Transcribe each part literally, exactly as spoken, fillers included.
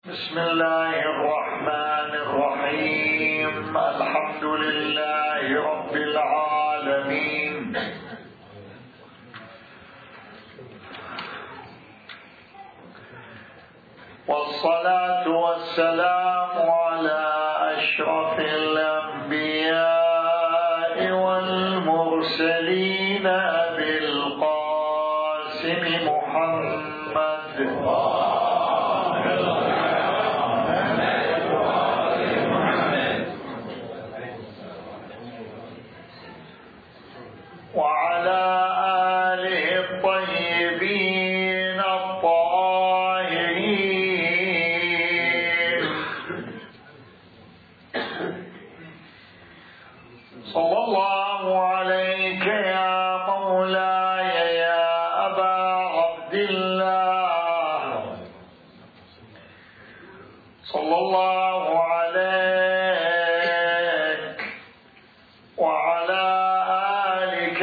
بسم الله الرحمن الرحيم. الحمد لله رب العالمين، والصلاة والسلام على أشرف الأنبياء والمرسلين أبي القاسم محمد وعلى آله الطيبين الطاهرين. صلى الله عليك يا مولاي يا أبا عبد الله، صلى الله عليك وعلى آلك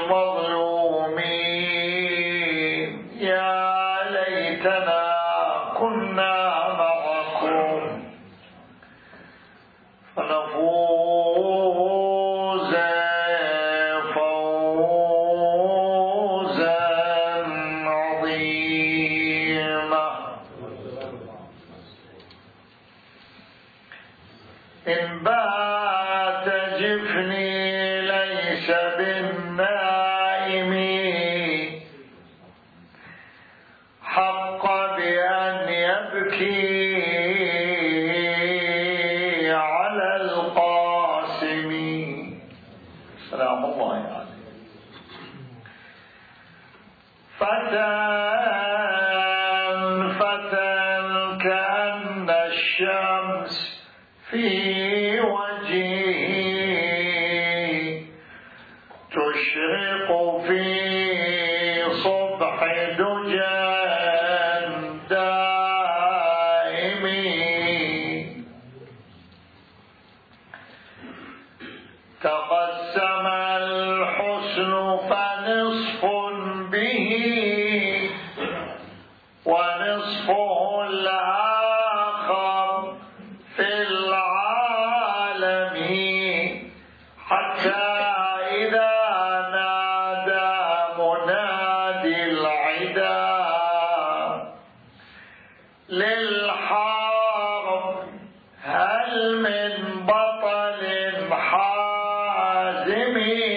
المظلومين. يا ليتنا كنا معكم فنفوز فوزا عظيما. إن بات جفني ليس بالنائم، حق بأن يبكي على القاسم. سلام الله عليه. فتى فتى كأن الشمس في وجهه تشرق في صبح دجى دائم. تقسم الحسن فنصف به ونصفه الآخر في العالم، حتى إذا نادى منادي العدا للحرب هل من بطل حازم،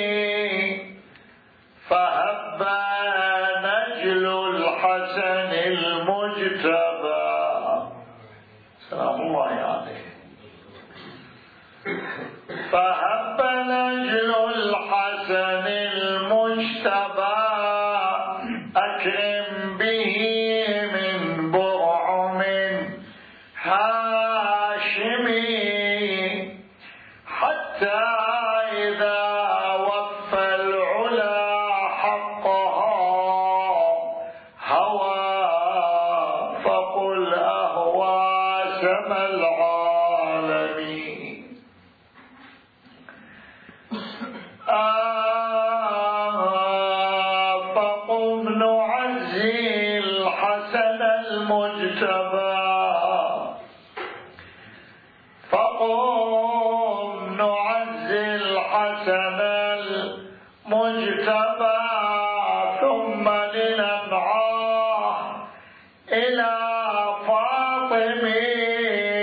فهب نجل الحسن المجتبى. سلام الله عليه. فهب نجل الحسن المجتبى أكرم به من برعم هاشمي، حتى إذا وفى العلا حقها هوى فقل أهوى سما العالمين. آه فقم نعزي الحسن المجتبى، فقم نعزي الحسن المجتبى، ثم لننعاه إلى فاطمي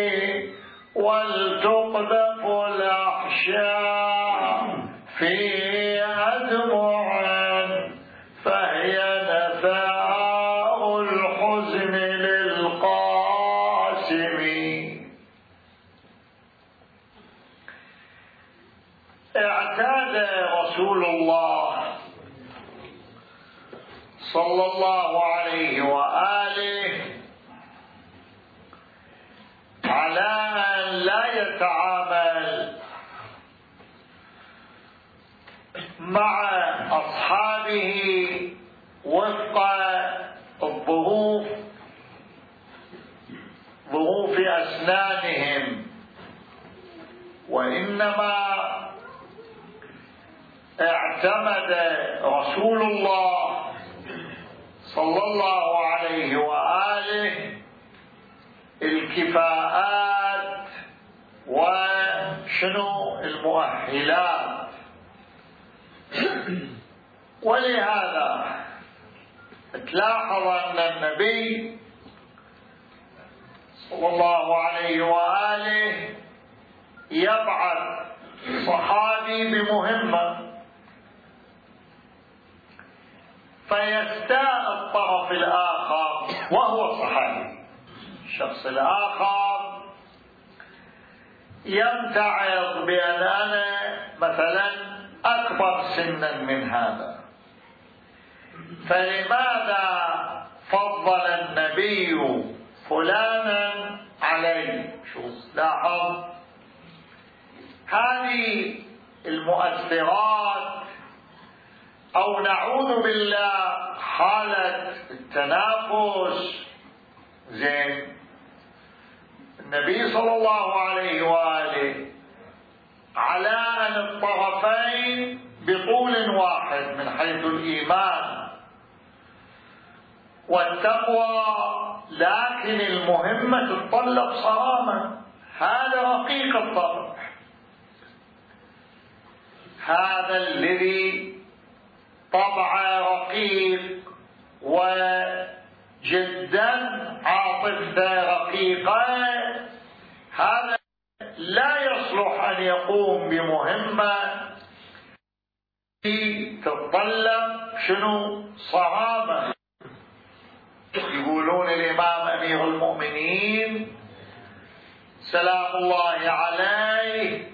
ولتقذف الأحشاء في أدمع، فهي نثاء الحزن للقاسم. اعتاد رسول الله صلى الله عليه وآله على أن لا يتعامل مع أصحابه وفق الظروف ظروف أسنانهم، وإنما اعتمد رسول الله صلى الله عليه وآله الكفاءات وشنو المؤهلات. ولهذا تلاحظ أن النبي صلى الله عليه وآله يبعث صحابي بمهمة، فيستاء الطرف الآخر وهو صحابي، الشخص الآخر يمتعظ بأن أنا مثلا أكبر سنا من هذا، فلماذا فضل النبي فلانا عليه؟ شوف لاحظ هذه المؤثرات، أو نعوذ بالله حالة التنافس. زين، النبي صلى الله عليه وآله على أن الطرفين بطول واحد من حيث الإيمان والتقوى، لكن المهمة تتطلب صرامة. هذا رقيق الطبع، هذا الذي طبع رقيق وجدا عاطفته رقيقة، هذا لا يصلح أن يقوم بمهمة تتطلب شنو؟ صرامة. يقولون الإمام أمير المؤمنين سلام الله عليه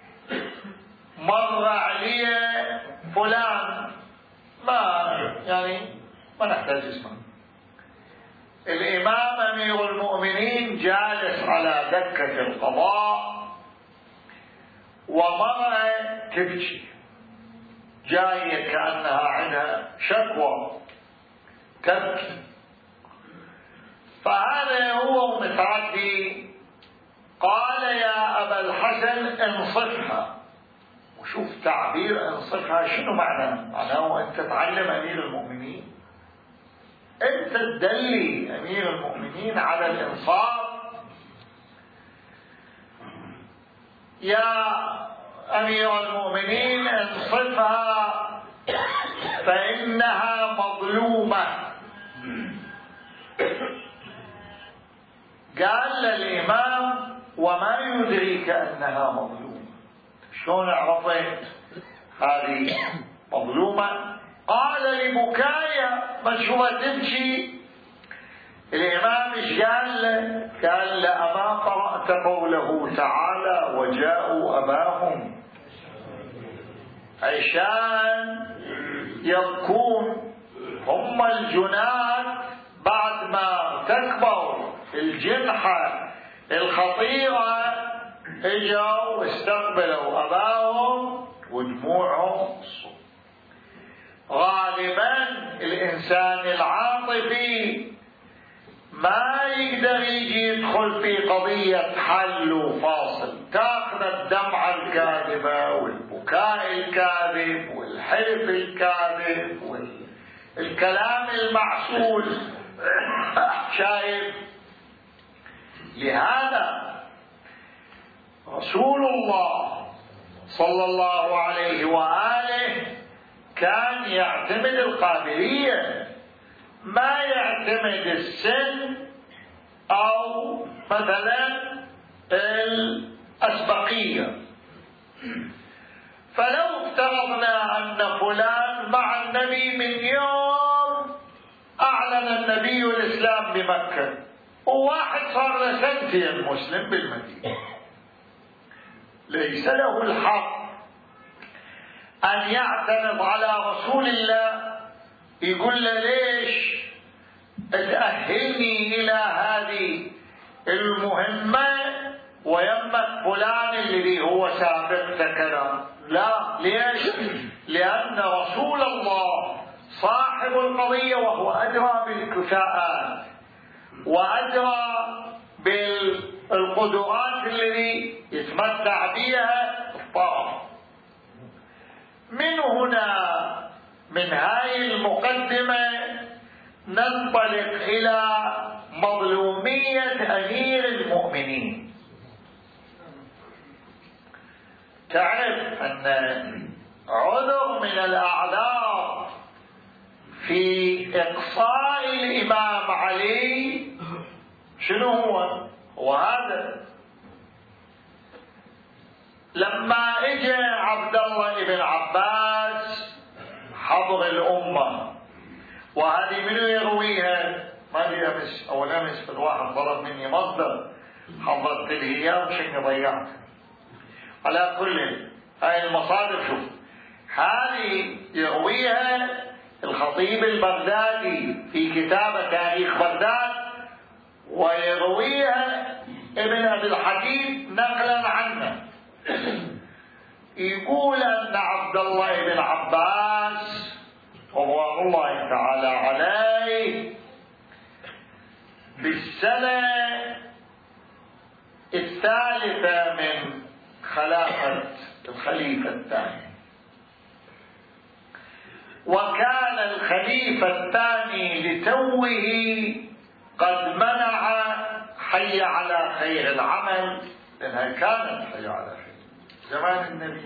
مر علي فلان، ما يعني ما نحتاج اسمه، الإمام أمير المؤمنين جالس على دكة القضاء ومرأة تبكي، جاية كأنها عندها شكوى تبكي، فهذا هو متعدي قال يا أبا الحسن انصفها. وشوف تعبير انصفها شنو معناه؟ معناه أنت تعلم أمير المؤمنين، أنت تدلي أمير المؤمنين على الإنصاف. يا أمير المؤمنين انصفها فإنها مظلومة. قال للإمام وما يدريك أنها مظلومة؟ شلون عرفت هذه مظلومة؟ قال لبكايا، مشهورة تبكي. الإمام ايش قال له؟ قال له أما قرأت قوله تعالى وجاءوا أباهم عشان يبكون؟ هم الجنات بعد ما ارتكبوا الجنحة الخطيرة اجوا واستقبلوا أباهم ودموعهم صوت. غالبا الإنسان العاطفي ما يقدر يجي يدخل في قضية حل وفاصل، تاخذ الدمعة الكاذبة والبكاء الكاذب والحلف الكاذب والكلام المعسول. شايف؟ لهذا رسول الله صلى الله عليه وآله كان يعتمد القابلية، ما يعتمد السن أو مثلا الأسبقية. فلو افترضنا أن فلان مع النبي من يوم أعلن النبي الإسلام بمكة، وواحد صار له سنتين مسلم بالمدينة، ليس له الحق أن يعترض على رسول الله يقول له ليش تأهلني إلى هذه المهمة ويمك فلان الذي هو سابق كلام؟ لا. ليش؟ لأن رسول الله صاحب القضية وهو أدرى بالكفاءات وأدرى بالقدرات الذي يتمتع بها الطرف. من هنا من هذه المقدمة ننطلق إلى مظلومية أمير المؤمنين. تعرف أن عذر من الأعذار في إقصاء الإمام علي شنو هو؟ هو هذا لما اجى عبد الله بن عباس حضر الأمة، وهذه منو يرويها؟ ما لي أمس أو أمس الواحد طلب مني مصدر حضرت لي إياه وشكل ضيعته. على كل هاي المصادر شوف، هذه يرويها الخطيب البغدادي في كتاب تاريخ بغداد، ويرويها ابن أبي الحكيم نقلا عنه. يقول أن عبد الله بن عباس رضوان الله تعالى عليه بالسنة الثالثة من خلافة الخليفة الثاني، وكان الخليفة الثاني لتوه قد منع حي على خير العمل، لأنها كانت حي على خير زمان النبي،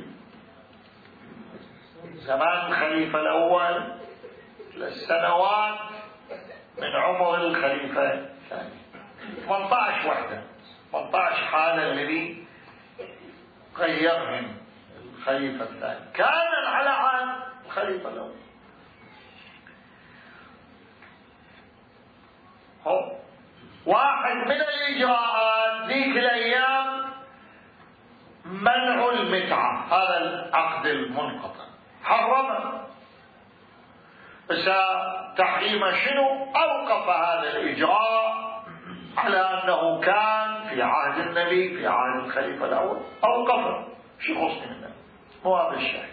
زمان الخليفة الأول للسنوات من عمر الخليفة الثاني ثمانية عشر وحدة، ثمانية عشر حالة الذي غيرهم الخليفة الثاني، كان على عهد الخليفة الأول. هو واحد من الإجراءات ذيك الأيام منع المتعة، هذا العقد المنقطع حرمه، بس تحريم شنو؟ أوقف هذا الإجراء على أنه كان في عهد النبي في عهد الخليفة الأول، أوقفه. شو خصني منه؟ مو هذا الشيء.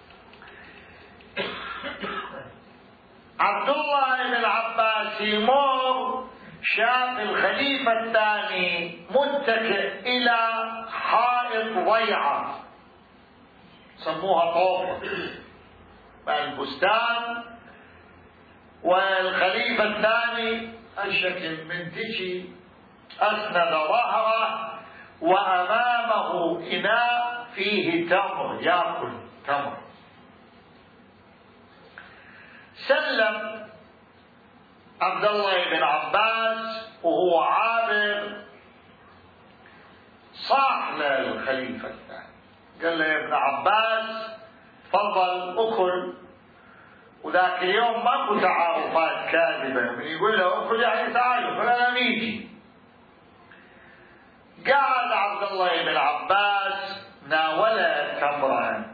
عبد الله بن العباس يمر شاف الخليفة الثاني متكئ إلى حائط ضيعة سموها طوفة البستان، والخليفة الثاني الشكل منتشي أسند ظهره وأمامه إناء فيه تمر يأكل تمر. سلم عبد الله بن عباس وهو عابر، صاح للخليفة الثاني قال له يا ابن عباس تفضل أكل. وذاك اليوم ماكو تعارفات كاذبة، من يقول له أكل يعني تعال فلا نيجي. قعد عبد الله بن عباس ناوله تمرا،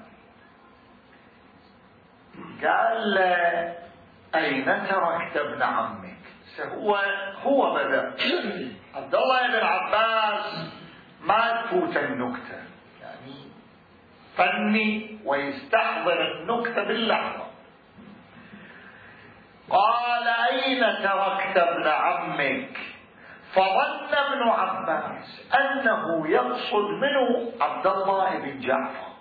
قال له أين تركت ابن عمك؟ هو هو بدأ عبد الله بن عباس ما تفوت النكتة، يعني فني ويستحضر النكتة باللحظة. قال أين تركت ابن عمك؟ فظن ابن عباس أنه يقصد منه عبد الله بن جعفر.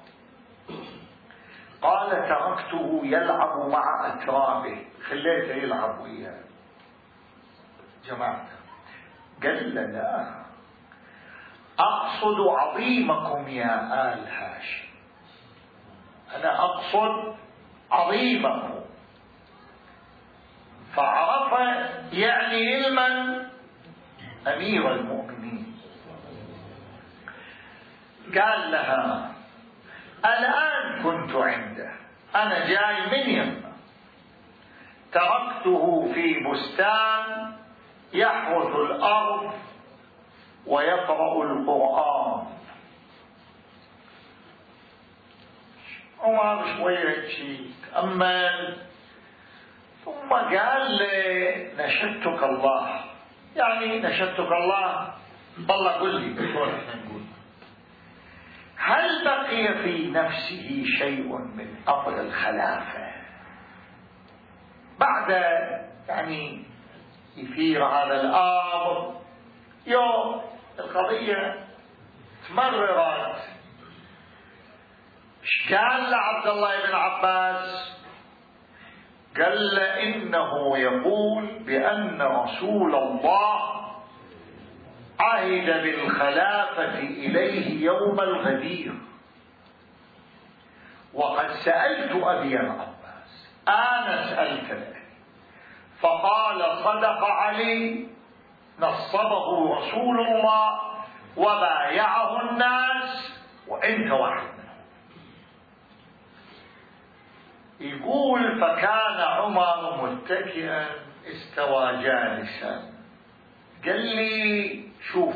قال تركته يلعب مع أترابه، خليته يلعب وياه جماعته. قال لا، أقصد عظيمكم يا آل هاشم، أنا أقصد عظيمكم. فعرف يعني علما أمير المؤمنين. قال لها الآن كنت عنده، أنا جاي من يمه، تركته في بستان يحرث الأرض ويقرأ القرآن. عمر شوية شيء تأمل، ثم قال لي نشدتك الله، يعني نشدتك الله، والله قل لي شو احنا نقول، هل بقي في نفسه شيء من أمر الخلافة بعد يعني يثير هذا الأمر؟ يوم القضية تمررت، ايش قال لعبد الله بن عباس؟ قال إنه يقول بأن رسول الله عهد بالخلافة إليه يوم الغدير، وقد سألت أبي العباس أنا سألتك، فقال صدق علي، نصبه رسول الله وبايعه الناس وانت واحد منهم. يقول فكان عمر متكئا استوى جالسا. قال لي شوف،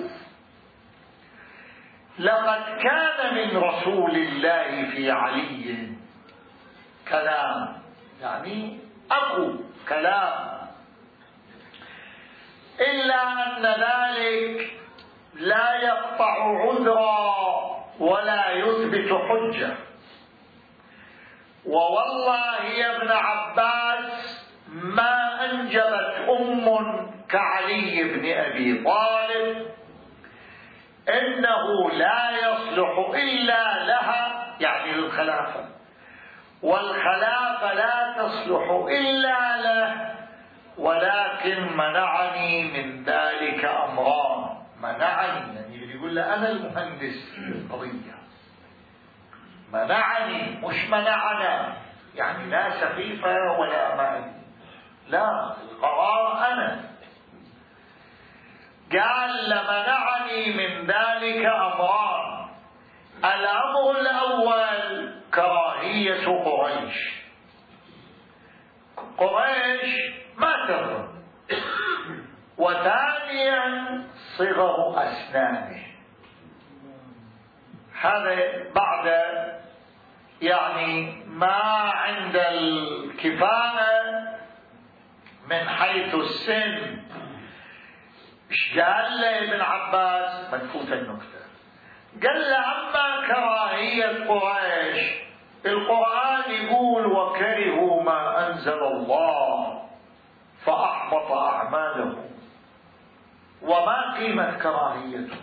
لقد كان من رسول الله في علي كلام، يعني أقوى كلام، إلا أن ذلك لا يقطع عذرا ولا يثبت حجة. ووالله يا ابن عباس ما أنجبت أم كعلي بن أبي طالب إنه لا يصلح إلا لها، يعني للخلافة، والخلافة لا تصلح إلا له، ولكن منعني من ذلك أمران. منعني يعني يقول له أنا المهندس القضية، منعني مش منعنا، يعني لا سخيفة ولا مانع، لا، القرار أنا. قال لمنعني من ذلك أمران. الأمر الأول كراهية قريش، قريش ما ترضى، وثانيا صغر أسنانه. هذا بعد يعني ما عند الكفاءة من حيث السن. ايش قال له ابن عباس؟ منفوت النكتة. قال له أما كراهية قريش، القرآن يقول وكرهوا ما أنزل الله فأحبط أعمالهم، وما قيمة كراهيته.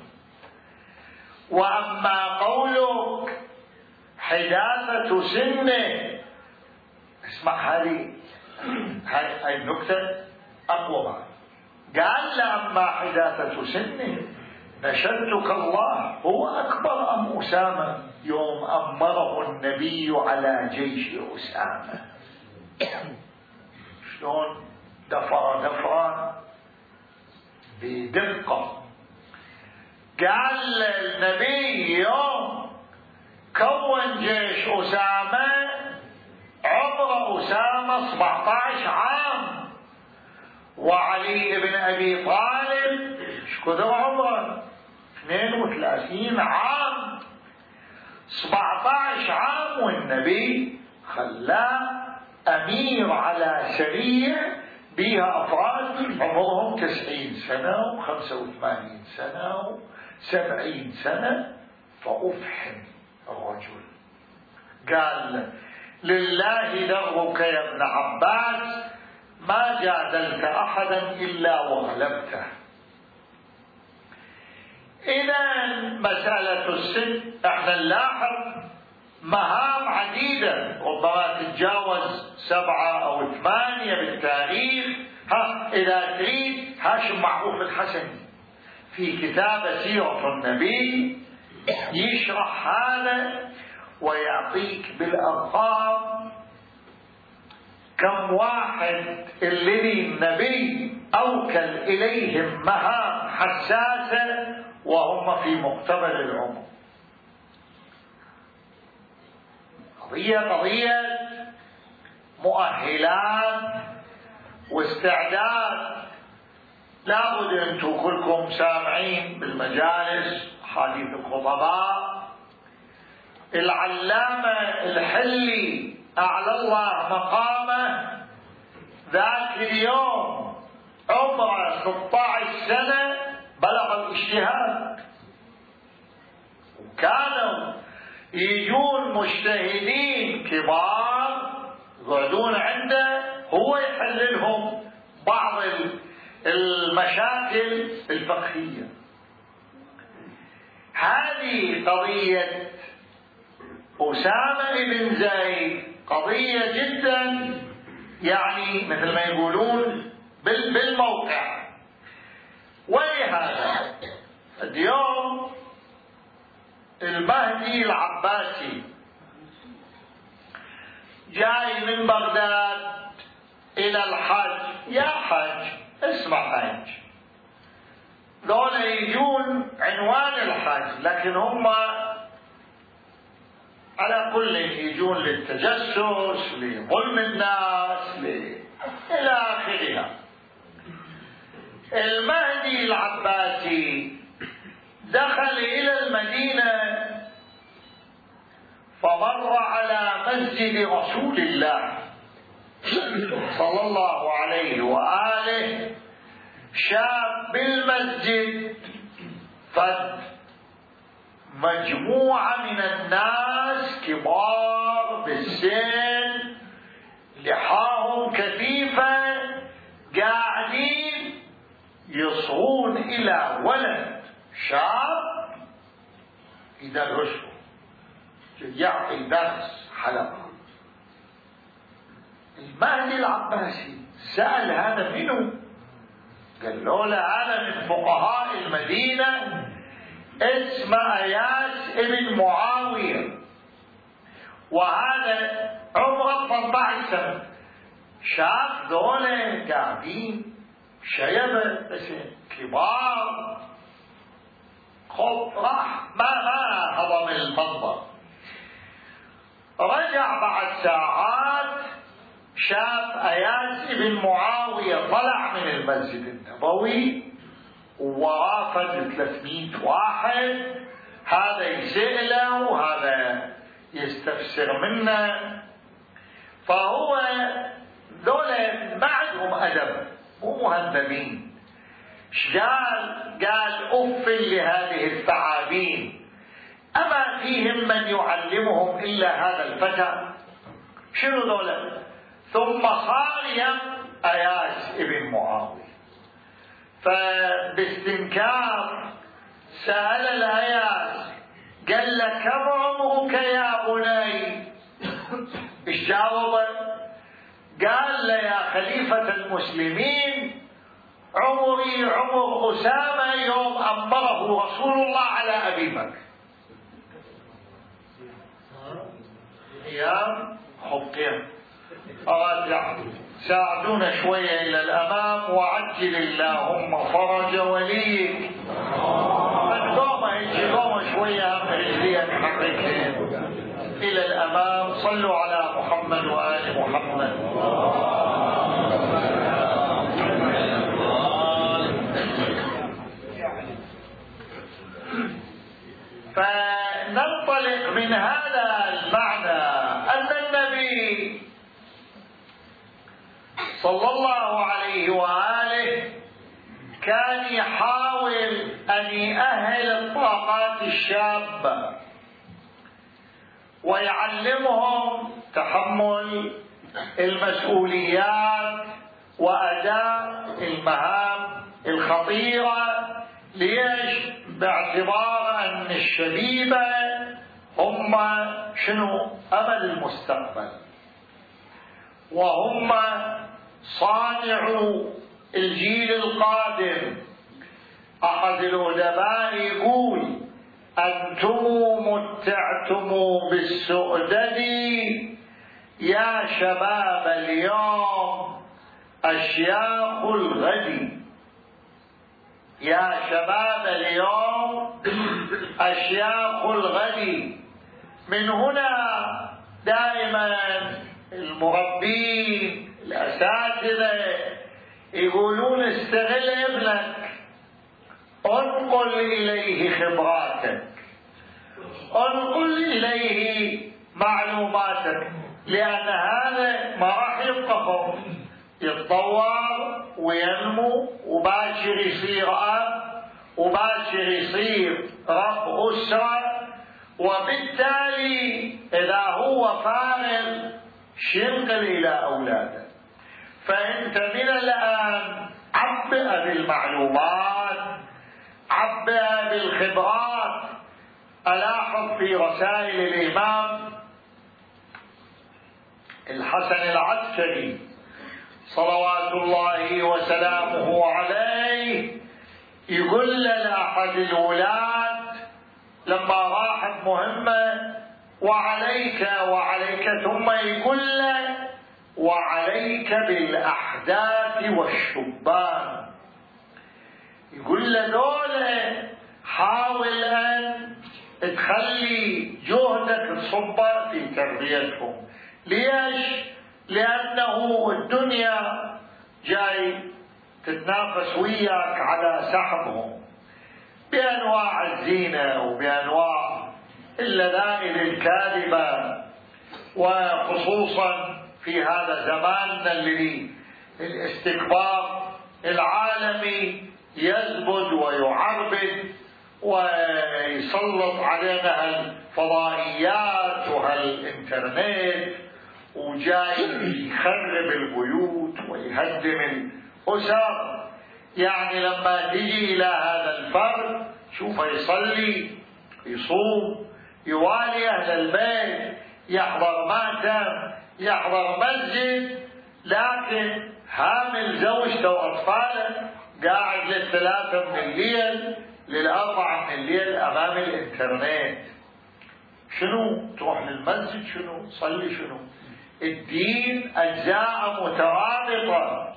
وأما قولك حداثة سنه، اسمع هذه هاي النكتة أقوى بعد. قال لأما حداثة سنه نشدتك الله هو أكبر أم أسامة يوم أمره النبي على جيش أسامة. شلون دفر دفرا بدقة. قال النبي يوم كون جيش أسامة عمر أسامة سبعة عشر عام، وعلي بن أبي طالب ايش قدر عمره؟ اثنين وثلاثين عام، سبعة عشر عام، والنبي خلاه أمير على سرية بها أفراد عمرهم تسعين سنة وخمسة وثمانين سنة وسبعين سنة، فأفحم الرجل. قال لله درك يا ابن عباس ما جادلت أحدا إلا وغلبته. إذا مسألة السن احنا نلاحظ مهام عديدة ربما تتجاوز سبعة أو ثمانية بالتاريخ. ها إذا تريد هاشم معروف الحسني في كتاب سيرة النبي يشرح هذا ويعطيك بالأرقام كم واحد الذي النبي أوكل إليهم مهام حساسة وهم في مقتبل العمر. قضية قضية مؤهلات واستعداد. لابد أنتم كلكم سامعين بالمجالس حديث الخطباء العلامة الحلي أعلى الله مقامه ذاك اليوم عمره ستة عشر سنة بلغ الاجتهاد، وكانوا يجون مجتهدين كبار يقعدون عنده هو يحل لهم بعض المشاكل الفقهية. هذه قضية أسامة بن زيد قضية جدا يعني مثل ما يقولون بالموقع. ولهذا اليوم المهدي العباسي جاي من بغداد إلى الحج. يا حج، اسمع حج، ذولا يجون عنوان الحج، لكن هم على كل يجون للتجسس، لظلم الناس، ل... إلى آخرها. المهدي العباسي دخل إلى المدينة فمر على مسجد رسول الله صلى الله عليه وآله، شاف بالمسجد قد مجموعة من الناس كبار بالسن، لحاهم كثيفة، قاعدين يصغون إلى ولد شاب يدرسه، يعطي درس حلقة. المهدي العباسي سأل هذا منه؟ قال له لا، هذا من فقهاء المدينة اسمه اياس ابن معاوية، وهذا عمره ثمانية عشر سنة. شاف ذولا قاعدين شيبة بس كبار، خب راح ما ما هضم المنظر. رجع بعد ساعات، شاف اياس ابن معاوية طلع من المسجد النبوي ووافد ثلاثمئة واحد، هذا يسأله وهذا يستفسر منه. فهو ذولا ما عندهم أدب، مو مهذبين. ايش قال؟ قال أف لهذه الثعابين، أما فيهم من يعلمهم إلا هذا الفتى؟ شنو ذولا؟ ثم صار يم اياس ابن معاوية، فباستنكار سأل الاياس، قال له كم عمرك يا بني؟ ايش جاوبه؟ قال له يا خليفة المسلمين، عمري عمر أسامة يوم أمره رسول الله على أبي بكر. أيام حقين أراجع، ساعدونا شوية إلى الأمام، وعجل اللهم فرج وليك. من قومة هيجي قومة شوية هم رجلية تحركين إلى الأمام. صلوا على محمد وآل محمد. فننطلق من هذا المعنى أن النبي صلى الله عليه وآله كان يحاول أن يأهل الطاقات الشابة ويعلمهم تحمل المسؤوليات وأداء المهام الخطيرة. ليش؟ باعتبار أن الشبيبة هم شنو؟ أمل المستقبل، وهم صانعوا الجيل القادم. أحد الأدباء يقول: أنتم متعتم بالسؤدد يا شباب اليوم أشياخ الغد. يا شباب اليوم أشياخ الغد. من هنا دائما المربين الأساتذة يقولون استغل ابنك، انقل إليه خبراتك، انقل إليه معلوماتك، لأن هذا ما راح يبقى، يتطور وينمو وباشر يصير أب وباشر يصير رب أسرة، وبالتالي إذا هو فارغ شنقل إلى أولاده. فأنت من الآن عبئ بالمعلومات، عبئ بالخبرات. ألاحظ في رسائل الإمام الحسن العسكري صلوات الله وسلامه عليه يقول لأحد الولاة لما راحت مهمة: وعليك وعليك، ثم يقول له: وعليك بالأحداث والشبان. يقول له دولة حاول أن تخلي جهدك تصبه في تربيتهم. ليش؟ لأنه الدنيا جاي تتنافس وياك على سحبهم بأنواع الزينة وبأنواع اللذائذ الكاذبة، وخصوصا في هذا زماننا اللي الاستكبار العالمي يزبد ويعربد ويسلط علينا هالفضائيات وهالإنترنت، وجاي يخرب البيوت ويهدم الأسر. يعني لما تجي إلى هذا الفرد شوفه يصلي، يصوم، يوالي أهل البيت، يحضر ماتم، يحضر مسجد، لكن حامل زوجته وأطفاله قاعد للثلاثة من الليل للأربعة من الليل أمام الإنترنت. شنو؟ تروح للمسجد شنو؟ تصلي شنو؟ الدين أجزاء مترابطة.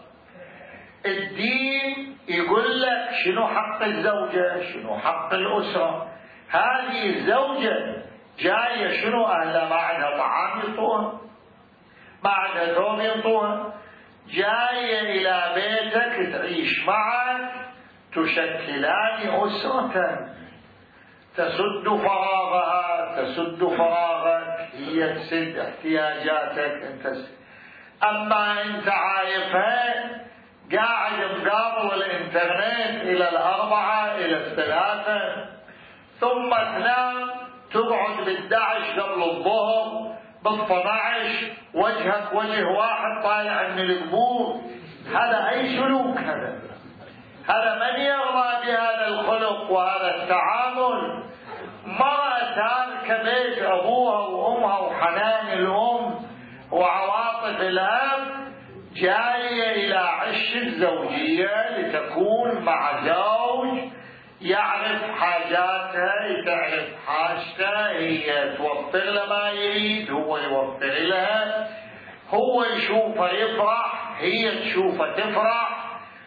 الدين يقول لك شنو حق الزوجة، شنو حق الأسرة. هذه الزوجة جاية شنو؟ أهلها ما عندها طعام يعطوها، ما عندها ثوب يعطوها، جاية إلى بيتك تعيش معك، تشكلان أسرة تسد فراغها، تسد فراغك، هي تسد احتياجاتك انت. اما انت عايفها قاعد مقابل الانترنت الى الاربعة الى الثلاثة، ثم تنام تقعد بالدعش قبل الظهر، بالاثنعش وجهك وجه واحد طالع من القبور. هذا اي سلوك؟ هذا هذا من يرضى بهذا الخلق وهذا التعامل؟ مرأة تاركة بيت أبوها وأمها وحنان الأم وعواطف الأب، جاية إلى عش الزوجية لتكون مع زوج يعرف حاجاتها، تعرف حاجتها، هي توفر له ما يريد، هو يوفر لها، هو يشوفه يفرح، هي تشوفه تفرح،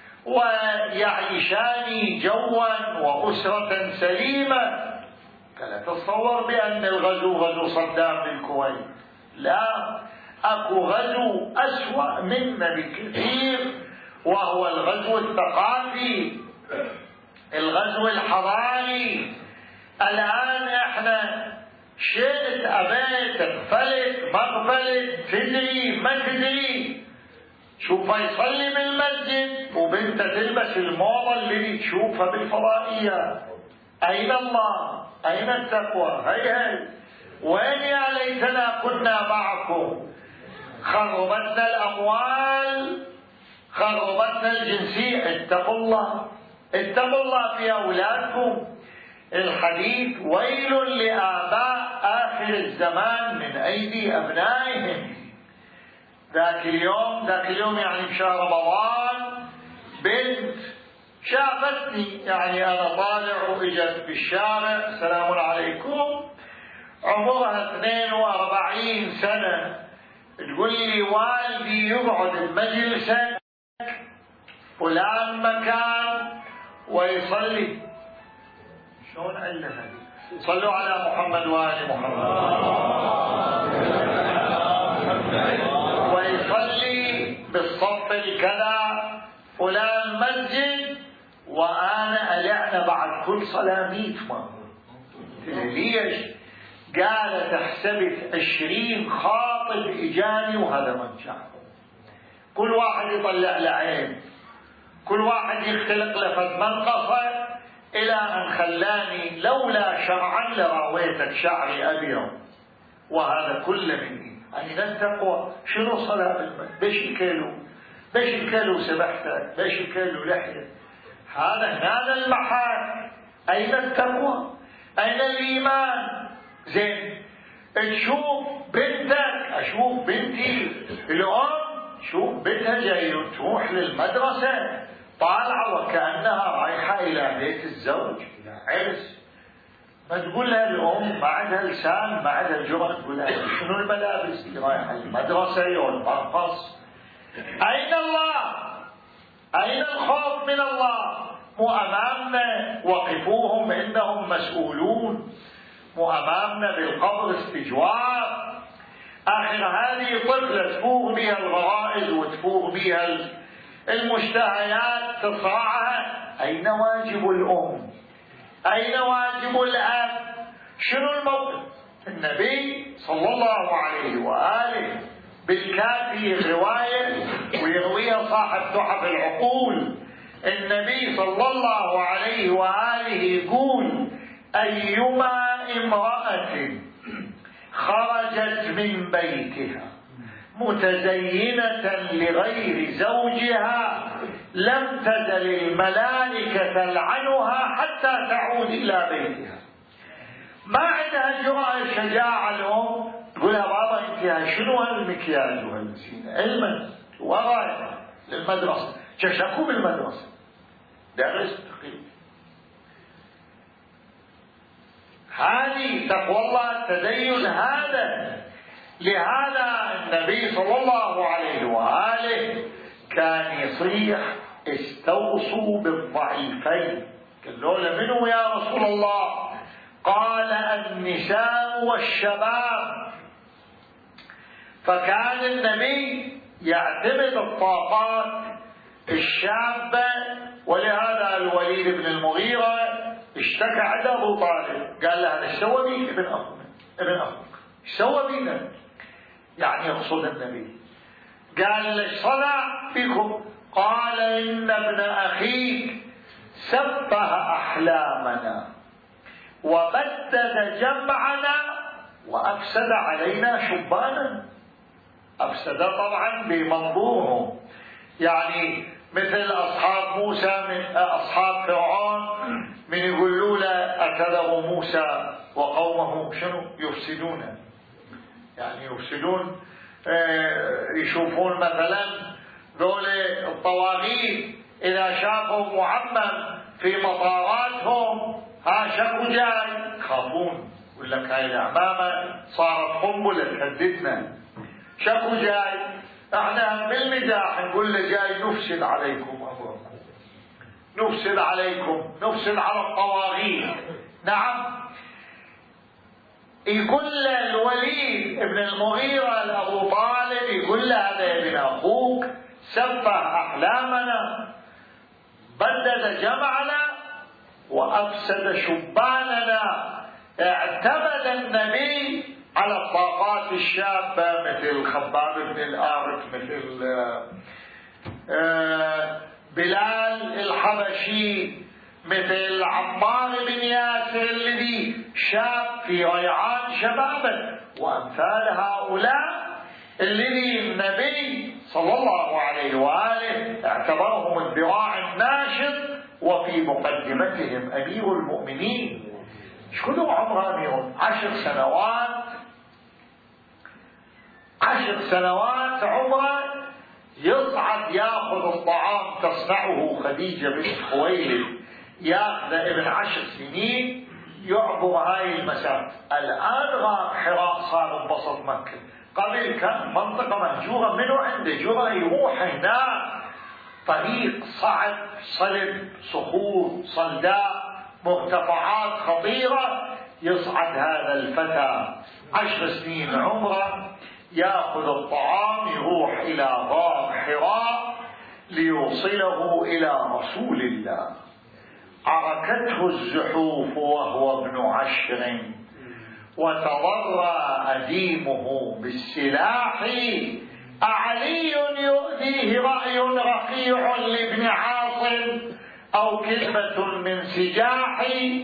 ويعيشان جوا وأسرة سليمة. فلا تتصور بأن الغزو غزو صدام بالكويت، لا، أكو غزو أسوأ منا بكثير، وهو الغزو الثقافي، الغزو الحضاري. الآن احنا شئت أبيت، اغفلت ما اغفلت، تدري ما تدري، شوفها يصلي بالمسجد وبنته تلبس الموضة اللي تشوفها بالفضائيات. أين الله؟ أين التقوى؟ هي هي وين يا ليتنا كنا معكم؟ خربتنا الأموال، خربتنا الجنسية. اتقوا الله، اتقوا الله في أولادكم. الحديث: ويل لآباء آخر الزمان من أيدي أبنائهم. ذاك اليوم ذاك اليوم يعني بشهر رمضان بنت شافتني، يعني أنا طالع وإجت بالشارع: السلام عليكم، عمرها اثنين وأربعين سنة، تقول لي: والدي يقعد بمجلسك فلان مكان ويصلي. شلون علها هذه؟ صلوا على محمد وآل محمد. ويصلي بالصف الكذا فلان مسجد، وأنا ألعن بعد كل صلاة ميت مرة. ليش؟ قالت: حسبت عشرين خاطب إجاني وهذا من شعب، كل واحد يطلع لعين، كل واحد يختلق لفت منقصة، إلى أن خلاني لولا شرعا لراويتك شعري أبيض، وهذا كله مني. أين التقوى؟ شنو صلاة بالمسجد؟ بيش الكيلو، بيش الكيلو سبحتك، بيش الكيلو لحية. هذا هذا المحال. أين التقوى؟ أين الإيمان؟ زين، تشوف بنتك، أشوف بنتي الأم شوف بنتها جاي تروح للمدرسة طالعة وكأنها رايحة إلى بيت الزوج إلى عرس. ما تقول لها الأم ما عندها لسان ما عندها الجرأة تقول لها شنو الملابس اللي رايحة المدرسة والمرقص؟ أين الله؟ أين الخوف من الله؟ مو أمامنا وقفوهم إنهم مسؤولون، مو أمامنا بالقبر استجواب. آخر هذه طفلة تفوق بها الغرائز وتفوق بها المشتهيات تصرعها. أين واجب الأم؟ أين واجب الأب؟ شنو الموقف؟ النبي صلى الله عليه وآله بالكافي رواية ويرويها صاحب تحف العقول، النبي صلى الله عليه وآله يقول أيما امرأة خرجت من بيتها متزينة لغير زوجها لم تزل الملائكة تلعنها حتى تعود إلى بيتها. ما عندها جرأة شجاعة الأم تقول لها بابا انت شنو هالمكياج وهالزينة؟ علما ورايا للمدرسة تشكوا بالمدرسة درس تقيم. هذه تقوى الله التدين هذا. لهذا النبي صلى الله عليه وآله كان يصيح استوصوا بالضعيفين. قالوا له منو يا رسول الله؟ قال النساء والشباب. فكان النبي يعتمد الطاقات الشابة، ولهذا الوليد بن المغيرة اشتكى عند أبو طالب قال له هذا ايش سوى بيك ابن أخوك ابن أخوك ايش سوى بينا؟ يعني يقصد النبي. قال ايش صنع فيكم؟ قال إن ابن أخيك سفه أحلامنا وبدد جمعنا وأفسد علينا شبانا. أفسد طبعا بمنظورهم، يعني مثل أصحاب موسى من أصحاب فرعون من يقولوا له أكذبوا موسى وقومه شنو يفسدون، يعني يفسدون. يشوفون مثلا ذول الطواغيت إذا شافوا معمم في مطاراتهم ها شكو جاي خافون، يقول لك هاي العمامة صارت قنبلة تهددنا شكو جاي. احنا بالمزاح نقول له جاي نفسد عليكم امركم، نفسد عليكم، نفسد على الطواغيت. نعم. يقول له الوليد ابن المغيرة لأبو طالب يقول له هذا يا ابن أخوك سفه أحلامنا بدد جمعنا وأفسد شباننا. اعتمد النبي على الطاقات الشابة مثل خباب بن الأرت، مثل بلال الحبشي، مثل عمار بن ياسر الذي شاب في ريعان شبابه، وأمثال هؤلاء الذي النبي صلى الله عليه وآله اعتبرهم الذراع الناشط وفي مقدمتهم أمير المؤمنين. شكله عمره أمير عشر سنوات عشر سنوات عمره يصعد ياخذ الطعام تصنعه خديجة بنت خويلد، ياخذ ابن عشر سنين يعبر هاي المسافة. الآن غار حراء صار بوسط مكة، قبل كان منطقة مهجورة منه عنده جرأة يروح هناك طريق صعب صلب صخور صلداء مرتفعات خطيرة. يصعد هذا الفتى عشر سنين عمره ياخذ الطعام يروح الى غار حراء ليوصله الى رسول الله. عركته الزحوف وهو ابن عشر وتضرى أديمه بالسلاح. أعلي يؤذيه رأي رقيع لابن عاصم أو كلمة من سجاح.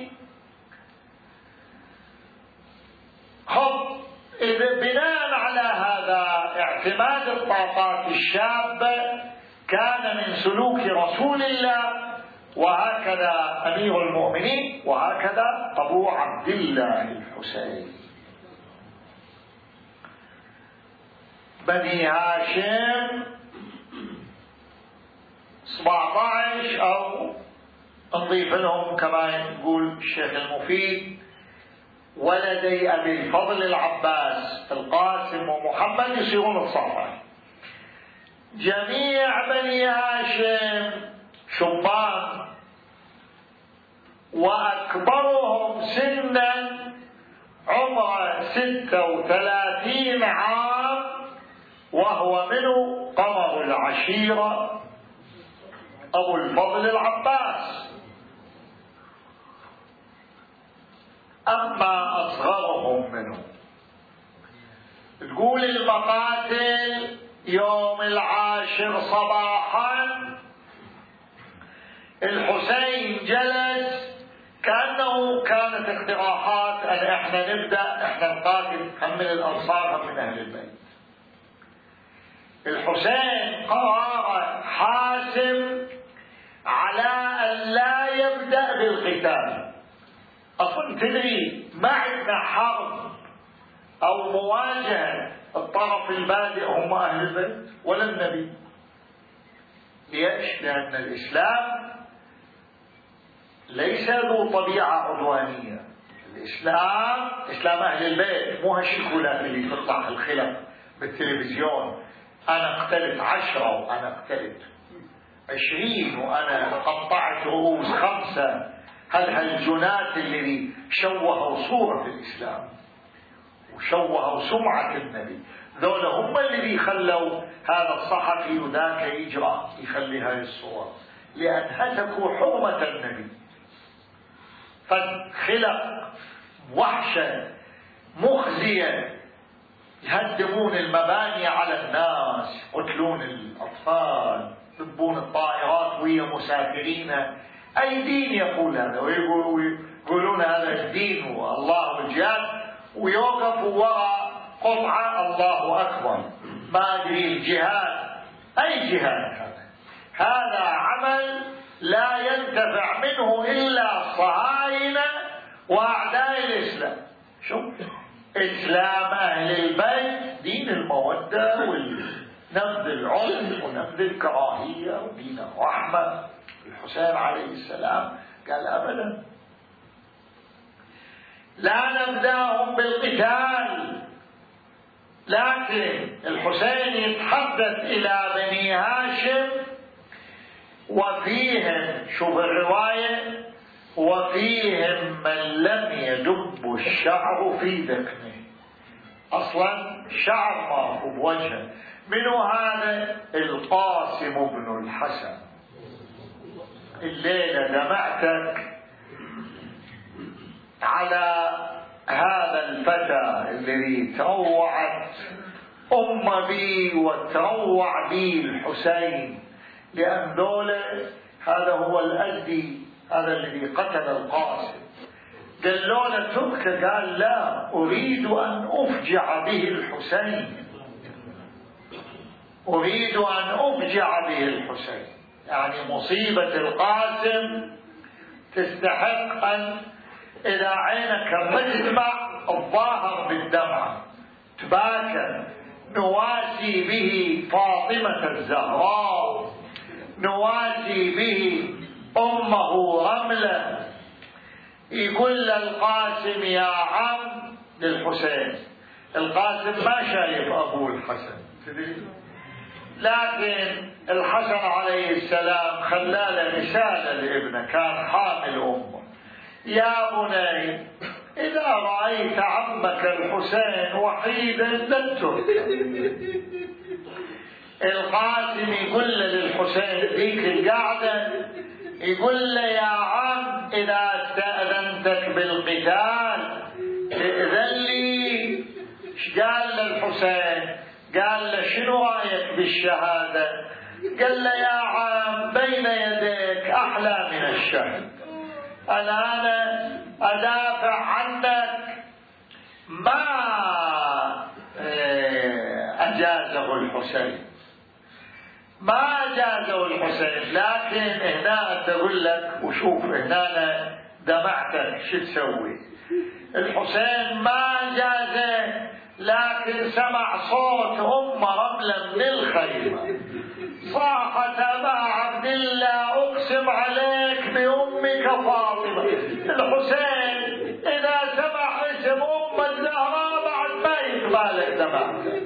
خب إذا بناء على هذا اعتماد الطاقات الشابة كان من سلوك رسول الله، وهكذا أمير المؤمنين، وهكذا أبو عبد الله الحسين. بني هاشم سبعة عشر أو نضيف لهم كما يقول الشيخ المفيد ولدي أبي الفضل العباس القاسم ومحمد يصيرون تسعة. جميع بني هاشم شبان، وأكبرهم سنا عمره ستة وثلاثين عام، وهو منه قمر العشيرة أبو الفضل العباس. أما أصغرهم منه تقول المقاتل يوم العاشر صباحا الحسين جلس كأنه كانت اقتراحات أن احنا نبدأ احنا نقاتل هم من الأنصار هم من أهل البيت. الحسين قرار حاسم على أن لا يبدأ بالقتال. أصلا تدري ما عندنا حرب أو مواجهة الطرف البادئ هم أهل البيت ولا النبي. ليش؟ لأن الإسلام ليس ذو طبيعة عدوانية. الإسلام إسلام أهل البيت، مو هالشكولات اللي تطلع الخلق بالتلفزيون، أنا قتلت عشرة وأنا قتلت عشرين وأنا قطعت رؤوس خمسة. هل هالجنات اللي شوهوا صورة الإسلام وشوهوا سمعة النبي، ذولا هم اللي خلوا هذا الصحفي وذاك يجرأ يخلي هاي الصور، لأن هتكوا حرمة النبي. فخلق وحشة مخزية، يهدمون المباني على الناس، يقتلون الأطفال، يذبون الطائرات وهي مسافرين. أي دين يقول هذا؟ ويقولون هذا الدين والله والجهاد، ويوقفوا وراء قطعة الله أكبر. ما أدري الجهاد أي جهاد هذا؟ هذا عمل لا ينتفع منه إلا الصهاينة وأعداء الإسلام. شوف إسلام أهل البيت دين المودة ونبذ العنف ونبذ الكراهية ودين الرحمة. الحسين عليه السلام قال أبدا لا نبدأهم بالقتال، لكن الحسين يتحدث إلى بني هاشم وفيهم، شوف الرواية، وفيهم من لم يدب الشعر في ذقنه. أصلا شعر ما بوجهه. منو هذا؟ القاسم بن الحسن. الليلة دمعتك على هذا الفتى الذي تروعت أم بي وتروع بي الحسين، لأن دولة هذا هو الأزدي، هذا الذي قتل القاسم. قال له تبكى؟ قال لا، أريد أن أفجع به الحسين، أريد أن أفجع به الحسين. يعني مصيبة القاسم تستحق أن إذا عينك ما تدمع الظاهر بالدمعة تباكى. نواسي به فاطمة الزهراء، نواسي به أمه رملة. يقول للقاسم يا عم للحسين. القاسم ما شايف أبوه الحسن، لكن الحسن عليه السلام خلاله رسالة لابنه، كان حامل أمه: يا بني إذا رأيت عمك الحسين وحيدا لن تهتم. القاسم يقول للحسين ذيك القعدة، يقول له يا عم إذا استأذنتك بالقتال ائذن لي. ايش قال للحسين؟ قال له شنو رأيك بالشهادة؟ قال له يا عم بين يديك أحلى من الشهد، أنا أنا أدافع عنك ما أجازه الحسين، ما أجازه الحسين. لكن هنا تقول لك وشوف هنا دمعتك شو تسوي؟ الحسين ما أجازه، لكن سمع صوت أم رملة من الخيمة صاحت أبا عبد الله أقسم عليك بأمك فاطمة. الحسين إذا سمع اسم أم الزهراء بعد ما يقبلك دمعك.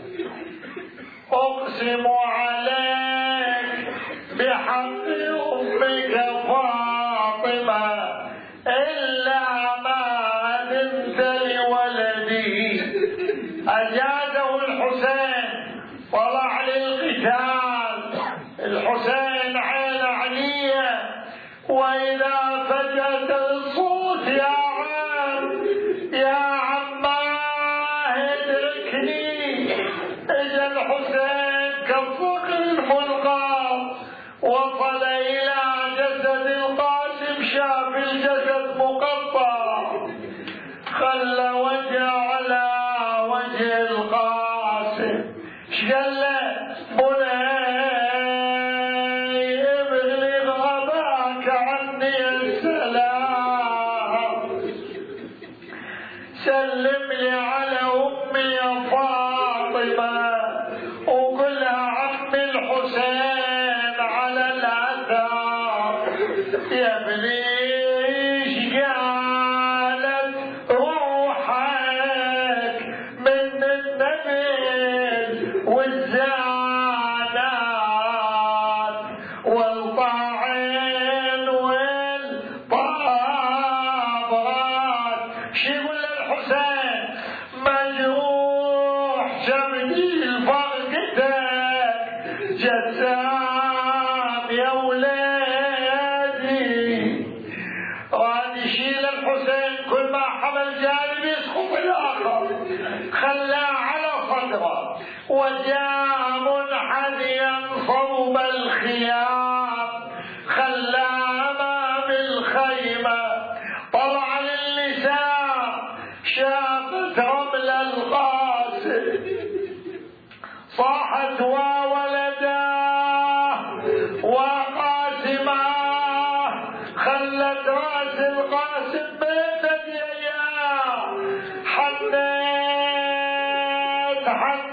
أقسم عليك بحق أمك فاطمة إلا ما أذنت لولدي. أجازه الحسين، طلع للقتال. الحسين عين علية، وإذا فجأة الصوت يا عم يا عماه ادركني. إجا الحسين كالصقر الملقى، وصل إلى جسد القاسم، شاف الجسد مقطع، خلى وجه على وجه القاسم. شقال له بني ابلغ أباك عني السلام، سلم لي على أمي يا فاطمة، وقلها عمي الحسين على الأثار. يا ابني قالت روحك من النبل والزانات والطاعن والطابات. شو يقول للحسين؟ مجروح جميل فرقتك جسام يا ولادي. وهذا يشيل الحسين كل ما حمل جانب يسقط الآخر، خلاه على صدره، وجاء منحنيا صوب الخيام، خلاه أمام الخيمة. طلع للنساء، شافت رمل القاسم، صاحت وولداه وقاسماه، خلت راس القاسم بين يديه. حنيت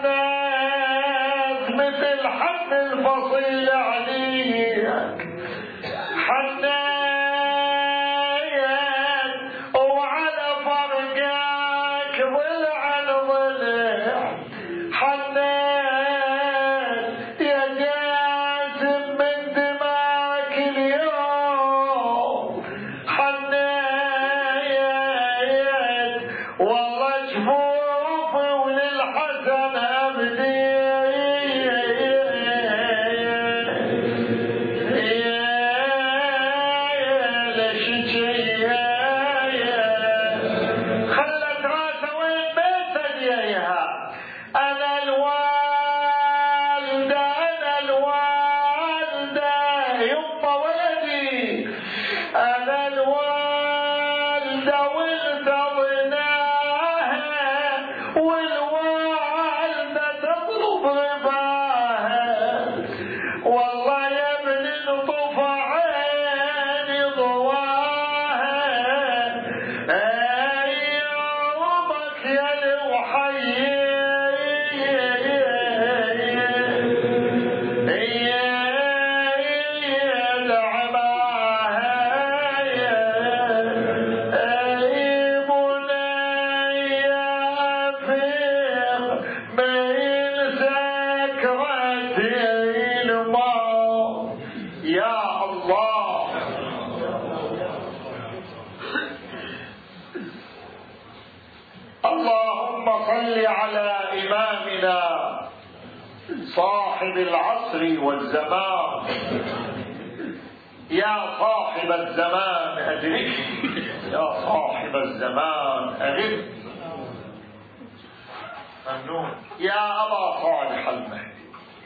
حنيت مثل حن الفصيل عليك، حنيت وعلى فرقك ضلع ضلع. حنيت يا جاسم من دماك اليوم، حنيت والله جفوفي وللحسن أبدي. خلت راسه وين بيت ثدييها. أنا الوالدة أنا الوالدة يما ولدي، أنا الوالدة وانتظرناها، والوالدة تطلب رضاها. والله يا ابني انطف عيني ضواها، يومك يا الوحي يا الله. اللهم صل على إمامنا صاحب العصر والزمان. يا صاحب الزمان أدركني، يا صاحب الزمان أغثني. ممنون. يا أبا صالح المهدي،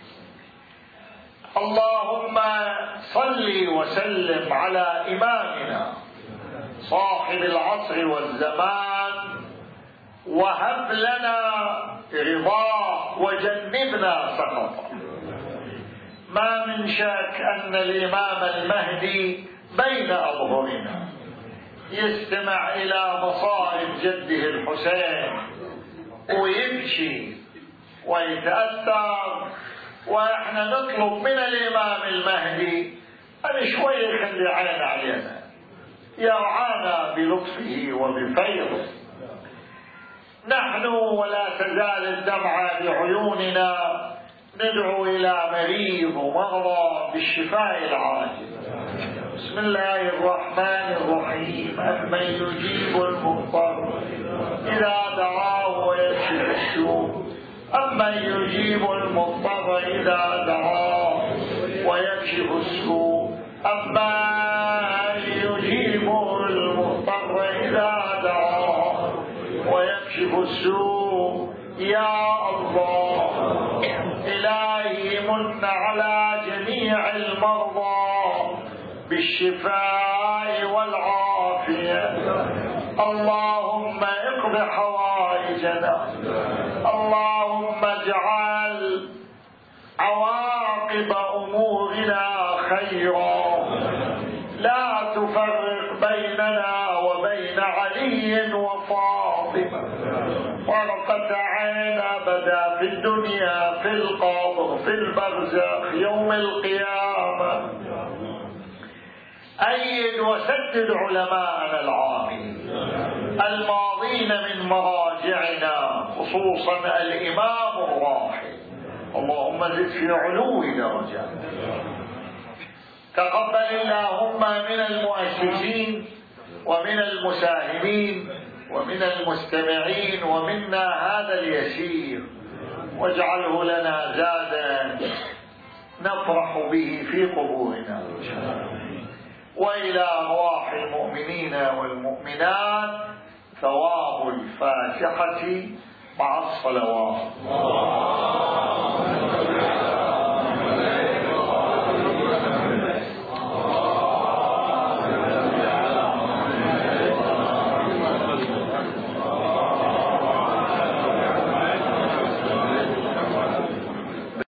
اللهم صل وسلم على إمامنا صاحب العصر والزمان، وهب لنا رضاه وجنبنا سخطه. ما من شك أن الإمام المهدي بين أظهرنا، يستمع إلى مصائب جده الحسين ويبكي ويتأثر واحنا نطلب من الامام المهدي ان شويه يخلي عين علينا، يرعانا بلطفه وبفيضه. نحن ولا تزال الدمعة بعيوننا ندعو إلى مريض ومرضى بالشفاء العاجل. بسم الله الرحمن الرحيم. أمن يجيب المضطر إذا دعاه ويكشف السوء أمن يجيب المضطر إذا دعاه ويكشف السوء أمن يجيب المضطر إذا دعاه ويكشف السوء. يا الله إلهي من على جميع المرضى بالشفاء والعافية. اللهم اقض حوائجنا، اللهم اجعل عواقب أمورنا خيرا، لا تفرق بيننا وبين علي وفاطمة طرفة عين أبدا، في الدنيا في القبر في البرزخ يوم القيامة. أيد وسدد علماءنا العاملين الماضين من مراجعنا، خصوصا الإمام الراحل، اللهم زد في علو درجاته. تقبل اللهم من المؤسسين ومن المساهمين ومن المستمعين ومنا هذا اليسير، واجعله لنا زادا نفرح به في قبورنا. وإلى أرواح المؤمنين والمؤمنات ثواب الفاتحة مع الصلوات.